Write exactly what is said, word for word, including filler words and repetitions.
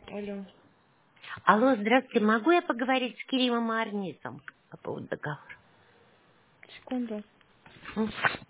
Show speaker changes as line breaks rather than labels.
Алло.
Алло, здравствуйте. Могу я поговорить с Кириллом Арнисом по поводу договора?
Секунду.
М.